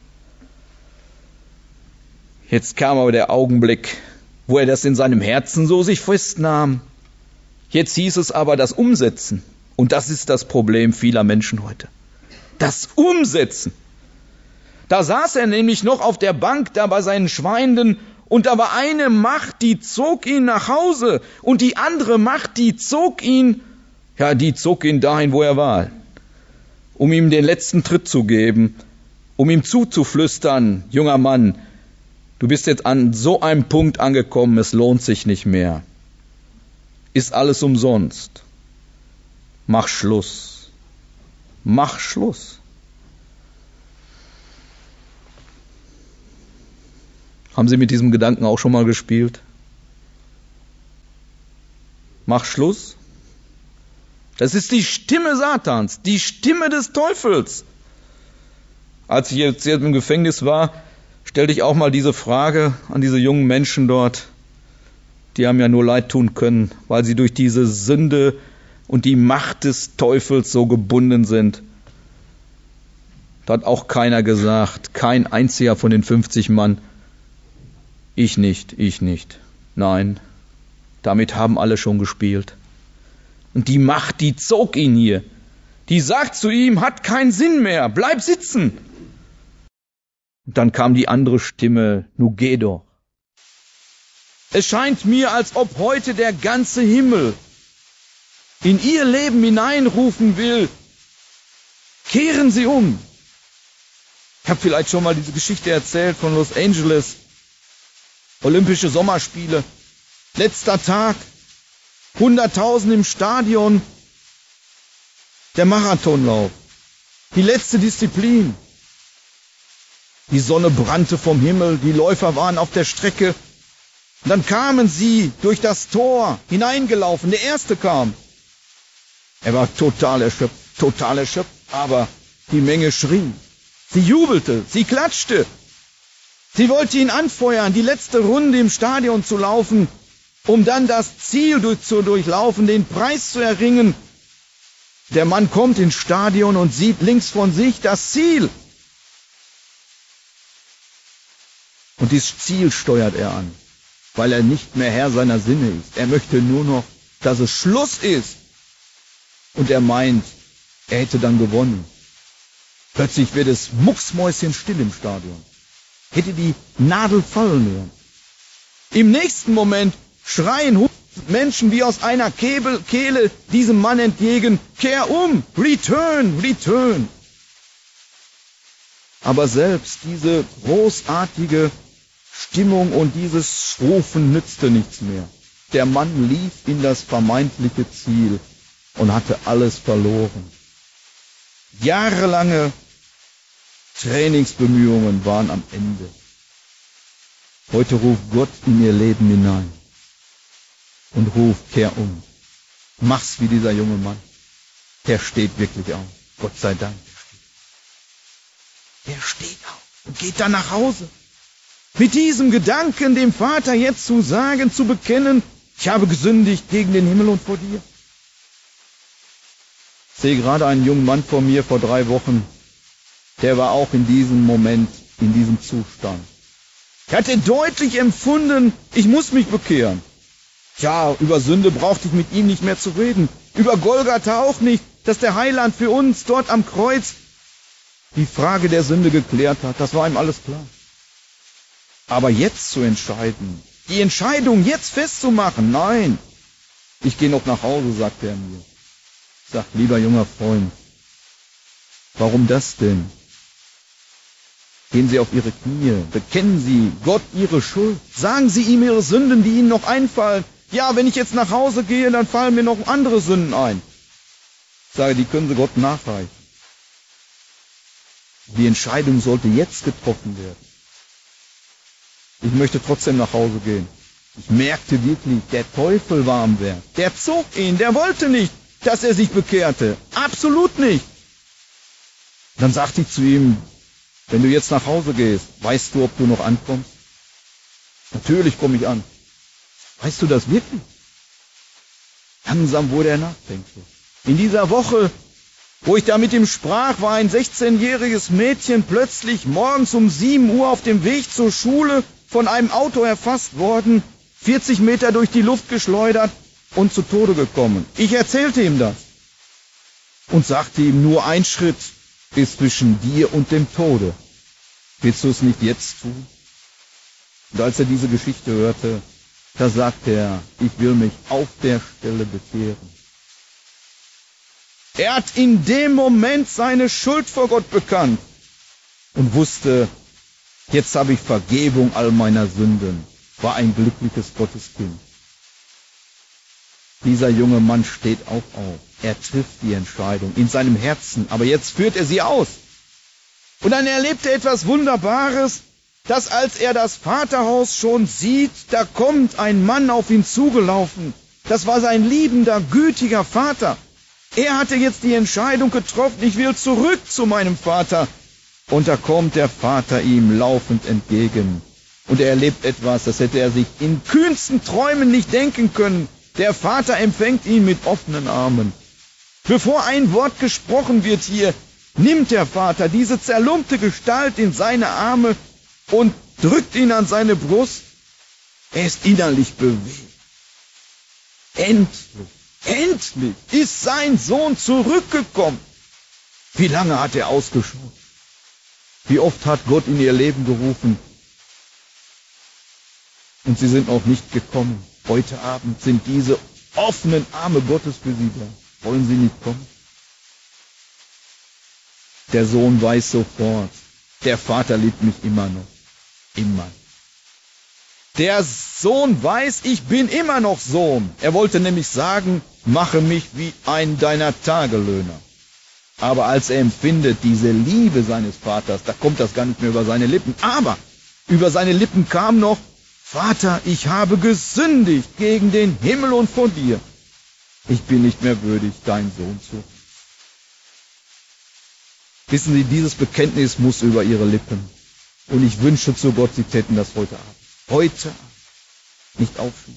[SPEAKER 1] Jetzt kam aber der Augenblick, wo er das in seinem Herzen so sich festnahm. Jetzt hieß es aber das Umsetzen. Und das ist das Problem vieler Menschen heute. Das Umsetzen. Da saß er nämlich noch auf der Bank da bei seinen Schweinen und da war eine Macht, die zog ihn nach Hause und die andere Macht, die zog ihn, ja, die zog ihn dahin, wo er war, um ihm den letzten Tritt zu geben, um ihm zuzuflüstern, junger Mann, du bist jetzt an so einem Punkt angekommen, es lohnt sich nicht mehr. Ist alles umsonst. Mach Schluss. Mach Schluss. Haben Sie mit diesem Gedanken auch schon mal gespielt? Mach Schluss. Das ist die Stimme Satans, die Stimme des Teufels. Als ich jetzt im Gefängnis war, stellte ich auch mal diese Frage an diese jungen Menschen dort. Die haben ja nur leid tun können, weil sie durch diese Sünde und die Macht des Teufels so gebunden sind. Da hat auch keiner gesagt, kein einziger von den fünfzig Mann, ich nicht, ich nicht. Nein, damit haben alle schon gespielt. Und die Macht, die zog ihn hier. Die sagt zu ihm, hat keinen Sinn mehr, bleib sitzen. Und dann kam die andere Stimme, nu geh doch. Es scheint mir, als ob heute der ganze Himmel in ihr Leben hineinrufen will, kehren Sie um. habe vielleicht schon mal diese Geschichte erzählt von Los Angeles. Olympische Sommerspiele. Letzter Tag. Hunderttausend im Stadion. Der Marathonlauf. Die letzte Disziplin. Die Sonne brannte vom Himmel. Die Läufer waren auf der Strecke. Und dann kamen sie durch das Tor hineingelaufen. Der Erste kam. Er war total erschöpft, total erschöpft. Aber die Menge schrie. Sie jubelte, sie klatschte. Sie wollte ihn anfeuern, die letzte Runde im Stadion zu laufen, um dann das Ziel durch, zu durchlaufen, den Preis zu erringen. Der Mann kommt ins Stadion und sieht links von sich das Ziel. Und dieses Ziel steuert er an, weil er nicht mehr Herr seiner Sinne ist. Er möchte nur noch, dass es Schluss ist. Und er meint, er hätte dann gewonnen. Plötzlich wird es mucksmäuschenstill im Stadion. Hätte die Nadel fallen hören. Im nächsten Moment schreien hundert Menschen wie aus einer Kehle diesem Mann entgegen, kehr um, return, return. Aber selbst diese großartige Stimmung und dieses Rufen nützte nichts mehr. Der Mann lief in das vermeintliche Ziel und hatte alles verloren. Jahrelange Trainingsbemühungen waren am Ende. Heute ruft Gott in ihr Leben hinein und ruft, kehr um. Mach's wie dieser junge Mann. Der steht wirklich auf. Gott sei Dank. Der steht auf und geht dann nach Hause. Mit diesem Gedanken, dem Vater jetzt zu sagen, zu bekennen, ich habe gesündigt gegen den Himmel und vor dir. Ich sehe gerade einen jungen Mann vor mir vor drei Wochen, der war auch in diesem Moment, in diesem Zustand. Er hatte deutlich empfunden, ich muss mich bekehren. Tja, über Sünde brauchte ich mit ihm nicht mehr zu reden. Über Golgatha auch nicht, dass der Heiland für uns dort am Kreuz die Frage der Sünde geklärt hat. Das war ihm alles klar. Aber jetzt zu entscheiden, die Entscheidung jetzt festzumachen, nein. Ich gehe noch nach Hause, sagt er mir. Sagt, lieber junger Freund, warum das denn? Gehen Sie auf Ihre Knie, bekennen Sie Gott Ihre Schuld, sagen Sie ihm Ihre Sünden, die Ihnen noch einfallen. Ja, wenn ich jetzt nach Hause gehe, dann fallen mir noch andere Sünden ein. Ich sage, die können Sie Gott nachreichen. Die Entscheidung sollte jetzt getroffen werden. Ich möchte trotzdem nach Hause gehen. Ich merkte wirklich, der Teufel war am Werk. Der zog ihn, der wollte nicht, dass er sich bekehrte. Absolut nicht. Dann sagte ich zu ihm, wenn du jetzt nach Hause gehst, weißt du, ob du noch ankommst? Natürlich komme ich an. Weißt du das wirklich? Langsam wurde er nachdenklich. In dieser Woche, wo ich da mit ihm sprach, war ein sechzehnjähriges Mädchen plötzlich morgens um sieben Uhr auf dem Weg zur Schule von einem Auto erfasst worden, vierzig Meter durch die Luft geschleudert und zu Tode gekommen. Ich erzählte ihm das und sagte ihm, nur ein Schritt ist zwischen dir und dem Tode. Willst du es nicht jetzt tun? Und als er diese Geschichte hörte, da sagte er, ich will mich auf der Stelle bekehren. Er hat in dem Moment seine Schuld vor Gott bekannt und wusste, jetzt habe ich Vergebung all meiner Sünden, war ein glückliches Gotteskind. Dieser junge Mann steht auch auf. Er trifft die Entscheidung in seinem Herzen, aber jetzt führt er sie aus. Und dann erlebt er etwas Wunderbares, dass als er das Vaterhaus schon sieht, da kommt ein Mann auf ihn zugelaufen. Das war sein liebender, gütiger Vater. Er hatte jetzt die Entscheidung getroffen, ich will zurück zu meinem Vater. Und da kommt der Vater ihm laufend entgegen. Und er erlebt etwas, das hätte er sich in kühnsten Träumen nicht denken können. Der Vater empfängt ihn mit offenen Armen. Bevor ein Wort gesprochen wird hier, nimmt der Vater diese zerlumpte Gestalt in seine Arme und drückt ihn an seine Brust. Er ist innerlich bewegt. Endlich, endlich ist sein Sohn zurückgekommen. Wie lange hat er ausgeschaut? Wie oft hat Gott in ihr Leben gerufen? Und sie sind noch nicht gekommen. Heute Abend sind diese offenen Arme Gottes für sie da. Wollen sie nicht kommen? Der Sohn weiß sofort, Der Vater liebt mich immer noch. Immer. Der Sohn weiß, ich bin immer noch Sohn. Er wollte nämlich sagen, mache mich wie einen deiner Tagelöhner. Aber als er empfindet diese Liebe seines Vaters, da kommt das gar nicht mehr über seine Lippen. Aber über seine Lippen kam noch, Vater, ich habe gesündigt gegen den Himmel und vor dir. Ich bin nicht mehr würdig, dein Sohn zu sein. Wissen Sie, dieses Bekenntnis muss über ihre Lippen. Und ich wünsche zu Gott, Sie täten das heute Abend. Heute Abend. Nicht aufschieben.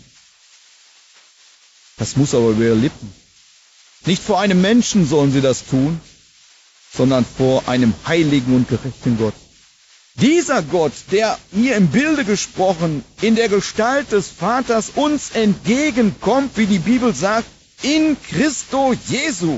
[SPEAKER 1] Das muss aber über ihre Lippen. Nicht vor einem Menschen sollen Sie das tun, sondern vor einem heiligen und gerechten Gott. Dieser Gott, der hier im Bilde gesprochen, in der Gestalt des Vaters uns entgegenkommt, wie die Bibel sagt, in Christo Jesu.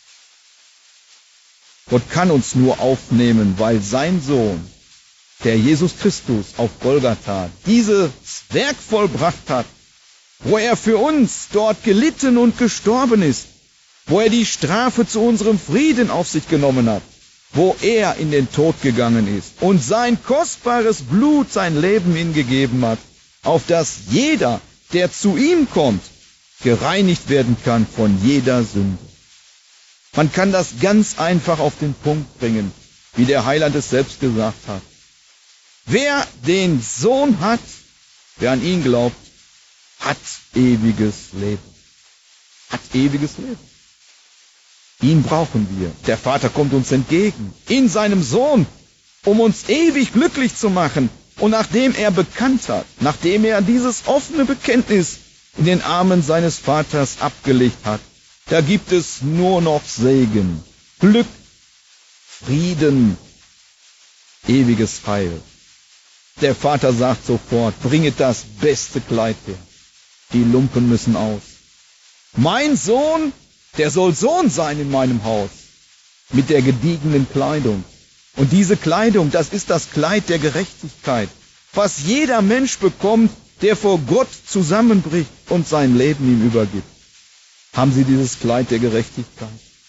[SPEAKER 1] Gott kann uns nur aufnehmen, weil sein Sohn, der Jesus Christus auf Golgatha, dieses Werk vollbracht hat, wo er für uns dort gelitten und gestorben ist, wo er die Strafe zu unserem Frieden auf sich genommen hat, wo er in den Tod gegangen ist und sein kostbares Blut sein Leben hingegeben hat, auf das jeder, der zu ihm kommt, gereinigt werden kann von jeder Sünde. Man kann das ganz einfach auf den Punkt bringen, wie der Heiland es selbst gesagt hat. Wer den Sohn hat, wer an ihn glaubt, hat ewiges Leben. Hat ewiges Leben. Ihn brauchen wir. Der Vater kommt uns entgegen, in seinem Sohn, um uns ewig glücklich zu machen. Und nachdem er bekannt hat, nachdem er dieses offene Bekenntnis in den Armen seines Vaters abgelegt hat, da gibt es nur noch Segen, Glück, Frieden, ewiges Heil. Der Vater sagt sofort, bringet das beste Kleid her. Die Lumpen müssen aus. Mein Sohn, der soll Sohn sein in meinem Haus, mit der gediegenen Kleidung. Und diese Kleidung, das ist das Kleid der Gerechtigkeit, was jeder Mensch bekommt, der vor Gott zusammenbricht und sein Leben ihm übergibt. Haben Sie dieses Kleid der Gerechtigkeit?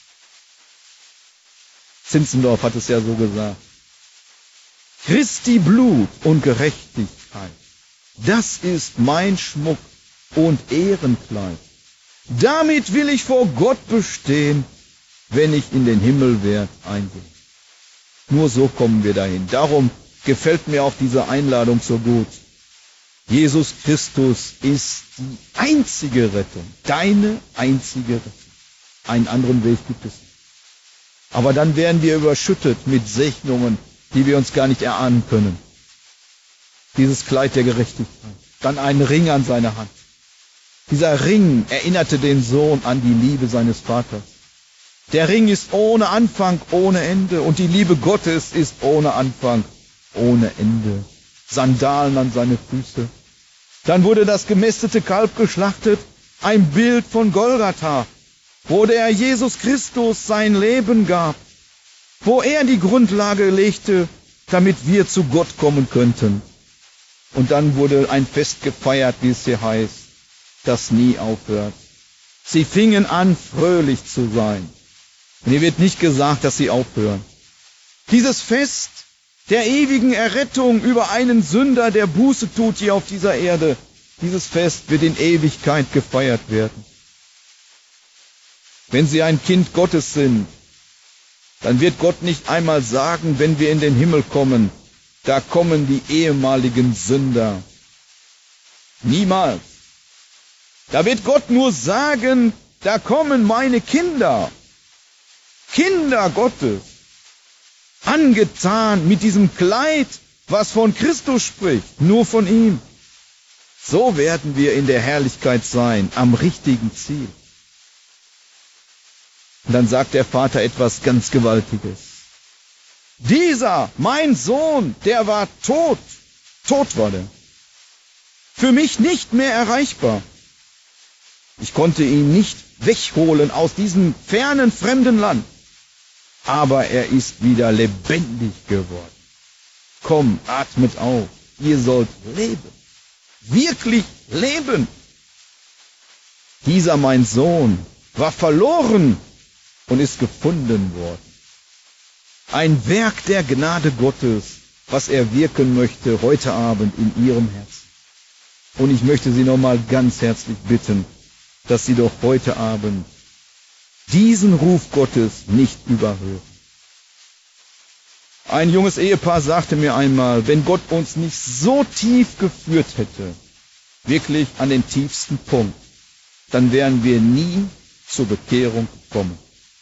[SPEAKER 1] Zinzendorf hat es ja so gesagt. Christi Blut und Gerechtigkeit, das ist mein Schmuck und Ehrenkleid. Damit will ich vor Gott bestehen, wenn ich in den Himmelwert eingehe. Nur so kommen wir dahin. Darum gefällt mir auch diese Einladung so gut. Jesus Christus ist die einzige Rettung, deine einzige Rettung. Einen anderen Weg gibt es nicht. Aber dann werden wir überschüttet mit Segnungen, die wir uns gar nicht erahnen können. Dieses Kleid der Gerechtigkeit, dann ein Ring an seiner Hand. Dieser Ring erinnerte den Sohn an die Liebe seines Vaters. Der Ring ist ohne Anfang, ohne Ende, und die Liebe Gottes ist ohne Anfang, ohne Ende. Sandalen an seine Füße. Dann wurde das gemästete Kalb geschlachtet, ein Bild von Golgatha, wo der Jesus Christus sein Leben gab, wo er die Grundlage legte, damit wir zu Gott kommen könnten. Und dann wurde ein Fest gefeiert, wie es hier heißt, das nie aufhört. Sie fingen an, fröhlich zu sein. Und hier wird nicht gesagt, dass sie aufhören. Dieses Fest der ewigen Errettung über einen Sünder, der Buße tut hier auf dieser Erde, dieses Fest wird in Ewigkeit gefeiert werden. Wenn Sie ein Kind Gottes sind, dann wird Gott nicht einmal sagen, wenn wir in den Himmel kommen, da kommen die ehemaligen Sünder. Niemals. Da wird Gott nur sagen, da kommen meine Kinder. Kinder Gottes. Angetan mit diesem Kleid, was von Christus spricht, nur von ihm. So werden wir in der Herrlichkeit sein, am richtigen Ziel. Und dann sagt der Vater etwas ganz Gewaltiges. Dieser, mein Sohn, der war tot. Tot war der. Für mich nicht mehr erreichbar. Ich konnte ihn nicht wegholen aus diesem fernen, fremden Land. Aber er ist wieder lebendig geworden. Komm, atmet auf. Ihr sollt leben. Wirklich leben. Dieser, mein Sohn, war verloren und ist gefunden worden. ein Werk der Gnade Gottes, was er wirken möchte heute Abend in Ihrem Herzen. Und ich möchte Sie nochmal ganz herzlich bitten, dass Sie doch heute Abend diesen Ruf Gottes nicht überhören. Ein junges Ehepaar sagte mir einmal, wenn Gott uns nicht so tief geführt hätte, wirklich an den tiefsten Punkt, dann wären wir nie zur Bekehrung gekommen.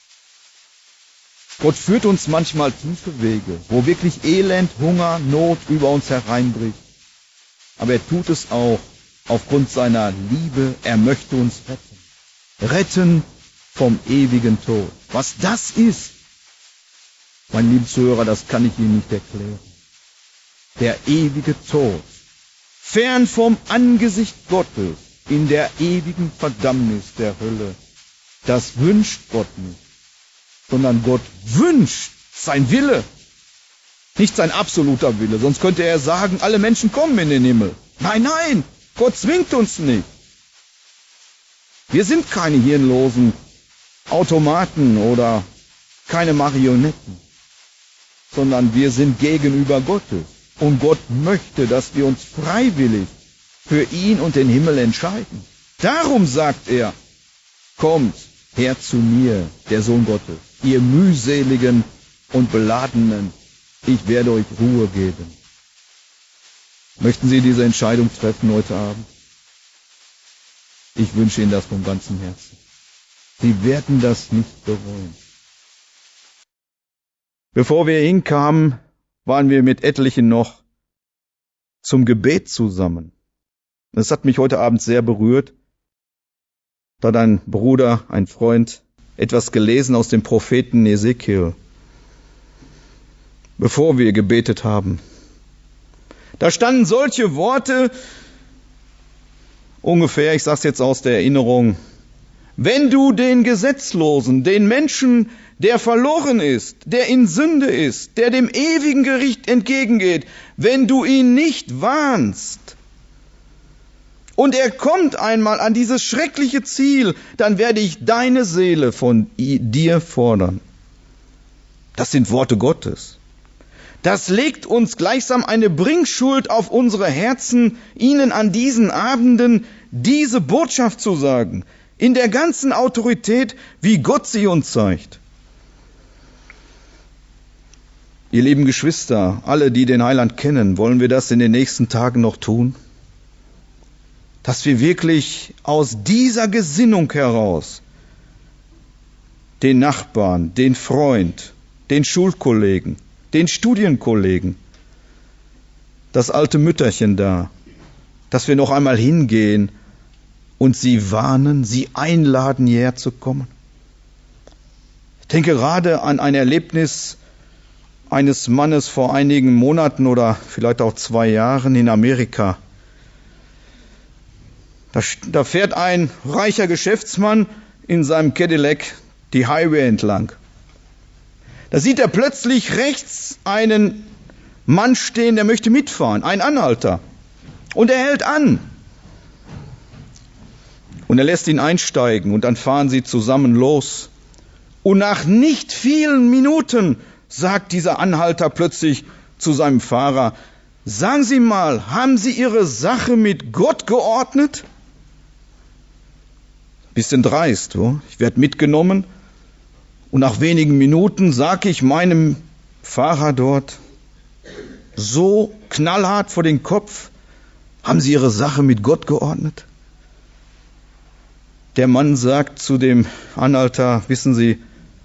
[SPEAKER 1] Gott führt uns manchmal tiefe Wege, wo wirklich Elend, Hunger, Not über uns hereinbricht. Aber er tut es auch aufgrund seiner Liebe. Er möchte uns retten. Retten vom ewigen Tod. Was das ist, mein lieber Zuhörer, das kann ich Ihnen nicht erklären. Der ewige Tod, fern vom Angesicht Gottes, in der ewigen Verdammnis der Hölle, das wünscht Gott nicht, sondern Gott wünscht sein Wille, nicht sein absoluter Wille, sonst könnte er sagen, alle Menschen kommen in den Himmel. Nein, nein, Gott zwingt uns nicht. Wir sind keine hirnlosen Automaten oder keine Marionetten, sondern wir sind gegenüber Gottes. Und Gott möchte, dass wir uns freiwillig für ihn und den Himmel entscheiden. Darum sagt er, kommt her zu mir, der Sohn Gottes, ihr mühseligen und beladenen, ich werde euch Ruhe geben. Möchten Sie diese Entscheidung treffen heute Abend? Ich wünsche Ihnen das von ganzem Herzen. Sie werden das nicht bereuen. Bevor wir hinkamen, waren wir mit etlichen noch zum Gebet zusammen. Es hat mich heute Abend sehr berührt. Da hat ein Bruder, ein Freund, etwas gelesen aus dem Propheten Ezekiel, bevor wir gebetet haben. Da standen solche Worte, ungefähr, ich sage es jetzt aus der Erinnerung, wenn du den Gesetzlosen, den Menschen, der verloren ist, der in Sünde ist, der dem ewigen Gericht entgegengeht, wenn du ihn nicht warnst, und er kommt einmal an dieses schreckliche Ziel, dann werde ich deine Seele von dir fordern. Das sind Worte Gottes. Das legt uns gleichsam eine Bringschuld auf unsere Herzen, ihnen an diesen Abenden diese Botschaft zu sagen, in der ganzen Autorität, wie Gott sie uns zeigt. Ihr lieben Geschwister, alle, die den Heiland kennen, wollen wir das in den nächsten Tagen noch tun? Dass wir wirklich aus dieser Gesinnung heraus den Nachbarn, den Freund, den Schulkollegen, den Studienkollegen, das alte Mütterchen da, dass wir noch einmal hingehen und sie warnen, sie einladen, hierher zu kommen. Ich denke gerade an ein Erlebnis eines Mannes vor einigen Monaten oder vielleicht auch zwei Jahren in Amerika. Da, da fährt ein reicher Geschäftsmann in seinem Cadillac die Highway entlang. Da sieht er plötzlich rechts einen Mann stehen, der möchte mitfahren, ein Anhalter. Und er hält an. Und er lässt ihn einsteigen und dann fahren sie zusammen los. Und nach nicht vielen Minuten sagt dieser Anhalter plötzlich zu seinem Fahrer, sagen Sie mal, haben Sie Ihre Sache mit Gott geordnet? Bisschen dreist, wo? Ich werde mitgenommen und nach wenigen Minuten sage ich meinem Fahrer dort, so knallhart vor den Kopf, haben Sie Ihre Sache mit Gott geordnet? Der Mann sagt zu dem Anhalter, wissen Sie,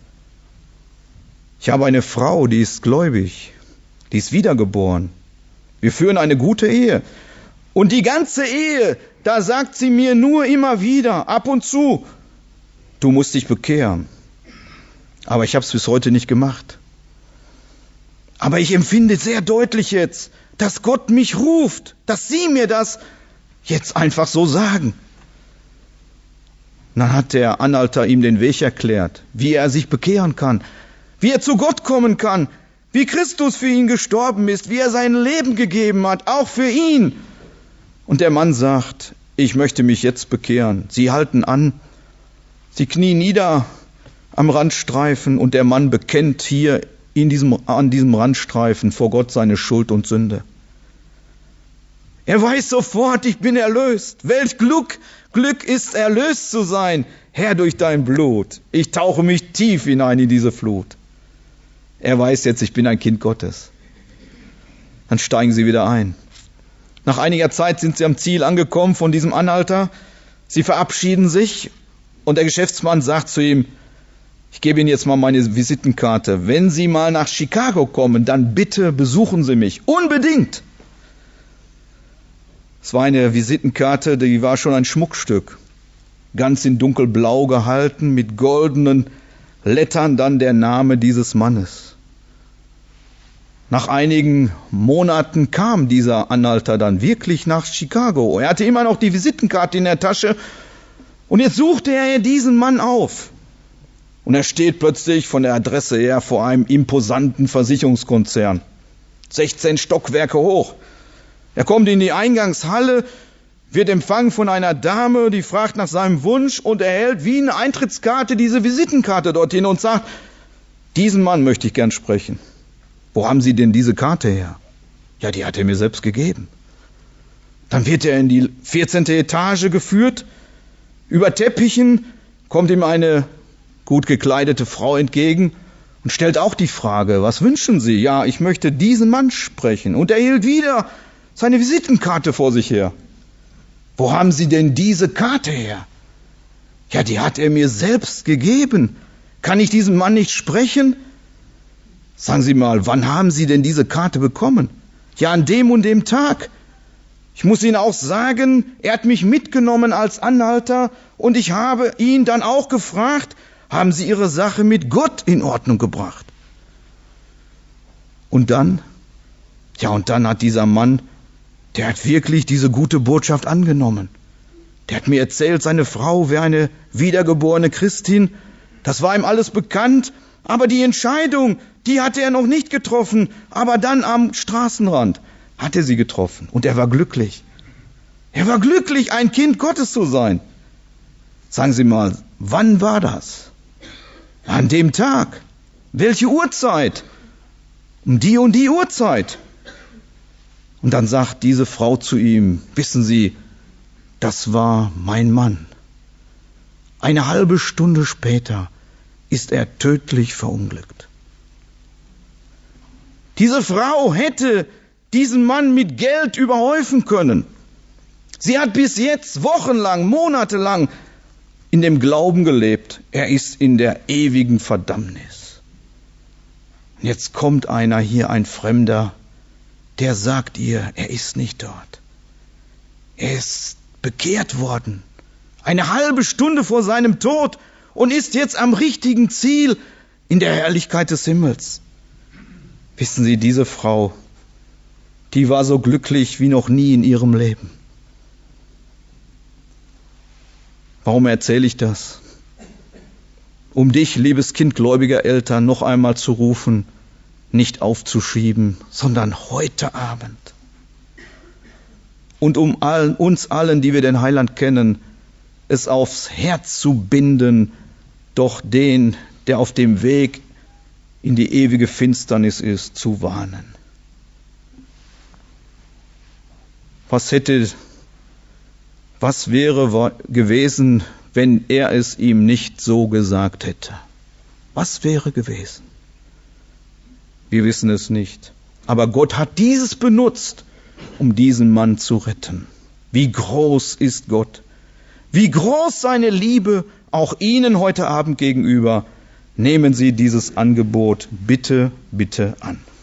[SPEAKER 1] ich habe eine Frau, die ist gläubig, die ist wiedergeboren. Wir führen eine gute Ehe. Und die ganze Ehe, da sagt sie mir nur immer wieder, ab und zu, du musst dich bekehren. Aber ich habe es bis heute nicht gemacht. Aber ich empfinde sehr deutlich jetzt, dass Gott mich ruft, dass Sie mir das jetzt einfach so sagen. Und dann hat der Anhalter ihm den Weg erklärt, wie er sich bekehren kann, wie er zu Gott kommen kann, wie Christus für ihn gestorben ist, wie er sein Leben gegeben hat, auch für ihn. Und der Mann sagt, ich möchte mich jetzt bekehren. Sie halten an, sie knien nieder am Randstreifen und der Mann bekennt hier in diesem, an diesem Randstreifen vor Gott seine Schuld und Sünde. Er weiß sofort, ich bin erlöst. Welch Glück, Glück ist, erlöst zu sein. Herr, durch dein Blut. Ich tauche mich tief hinein in diese Flut. Er weiß jetzt, ich bin ein Kind Gottes. Dann steigen sie wieder ein. Nach einiger Zeit sind sie am Ziel angekommen von diesem Anhalter. Sie verabschieden sich und der Geschäftsmann sagt zu ihm, ich gebe Ihnen jetzt mal meine Visitenkarte. Wenn Sie mal nach Chicago kommen, dann bitte besuchen Sie mich. Unbedingt! Es war eine Visitenkarte, die war schon ein Schmuckstück. Ganz in dunkelblau gehalten, mit goldenen Lettern dann der Name dieses Mannes. Nach einigen Monaten kam dieser Anhalter dann wirklich nach Chicago. Er hatte immer noch die Visitenkarte in der Tasche und jetzt suchte er diesen Mann auf. Und er steht plötzlich von der Adresse her vor einem imposanten Versicherungskonzern. sechzehn Stockwerke hoch. Er kommt in die Eingangshalle, wird empfangen von einer Dame, die fragt nach seinem Wunsch und erhält wie eine Eintrittskarte diese Visitenkarte dorthin und sagt, diesen Mann möchte ich gern sprechen. Wo haben Sie denn diese Karte her? Ja, die hat er mir selbst gegeben. Dann wird er in die vierzehnte Etage geführt. Über Teppichen kommt ihm eine gut gekleidete Frau entgegen und stellt auch die Frage, was wünschen Sie? Ja, ich möchte diesen Mann sprechen. Und er hielt wieder seine Visitenkarte vor sich her. Wo haben Sie denn diese Karte her? Ja, die hat er mir selbst gegeben. Kann ich diesen Mann nicht sprechen? Sagen Sie mal, wann haben Sie denn diese Karte bekommen? Ja, an dem und dem Tag. Ich muss Ihnen auch sagen, er hat mich mitgenommen als Anhalter und ich habe ihn dann auch gefragt, haben Sie Ihre Sache mit Gott in Ordnung gebracht? Und dann? Ja, und dann hat dieser Mann, der hat wirklich diese gute Botschaft angenommen. Der hat mir erzählt, seine Frau wäre eine wiedergeborene Christin. Das war ihm alles bekannt, aber die Entscheidung, die hatte er noch nicht getroffen. Aber dann am Straßenrand hat er sie getroffen und er war glücklich. Er war glücklich, ein Kind Gottes zu sein. Sagen Sie mal, wann war das? An dem Tag. Welche Uhrzeit? Um die und die Uhrzeit. Und dann sagt diese Frau zu ihm, wissen Sie, das war mein Mann. Eine halbe Stunde später ist er tödlich verunglückt. Diese Frau hätte diesen Mann mit Geld überhäufen können. Sie hat bis jetzt wochenlang, monatelang in dem Glauben gelebt, er ist in der ewigen Verdammnis. Und jetzt kommt einer hier, ein Fremder, der sagt ihr, er ist nicht dort. Er ist bekehrt worden, eine halbe Stunde vor seinem Tod und ist jetzt am richtigen Ziel in der Herrlichkeit des Himmels. Wissen Sie, diese Frau, die war so glücklich wie noch nie in ihrem Leben. Warum erzähle ich das? Um dich, liebes Kind gläubiger Eltern, noch einmal zu rufen, nicht aufzuschieben, sondern heute Abend. Und um allen, uns allen, die wir den Heiland kennen, es aufs Herz zu binden, doch den, der auf dem Weg in die ewige Finsternis ist, zu warnen. Was hätte, was wäre gewesen, wenn er es ihm nicht so gesagt hätte? Was wäre gewesen? Wir wissen es nicht. Aber Gott hat dieses benutzt, um diesen Mann zu retten. Wie groß ist Gott? Wie groß seine Liebe auch Ihnen heute Abend gegenüber. Nehmen Sie dieses Angebot bitte, bitte an.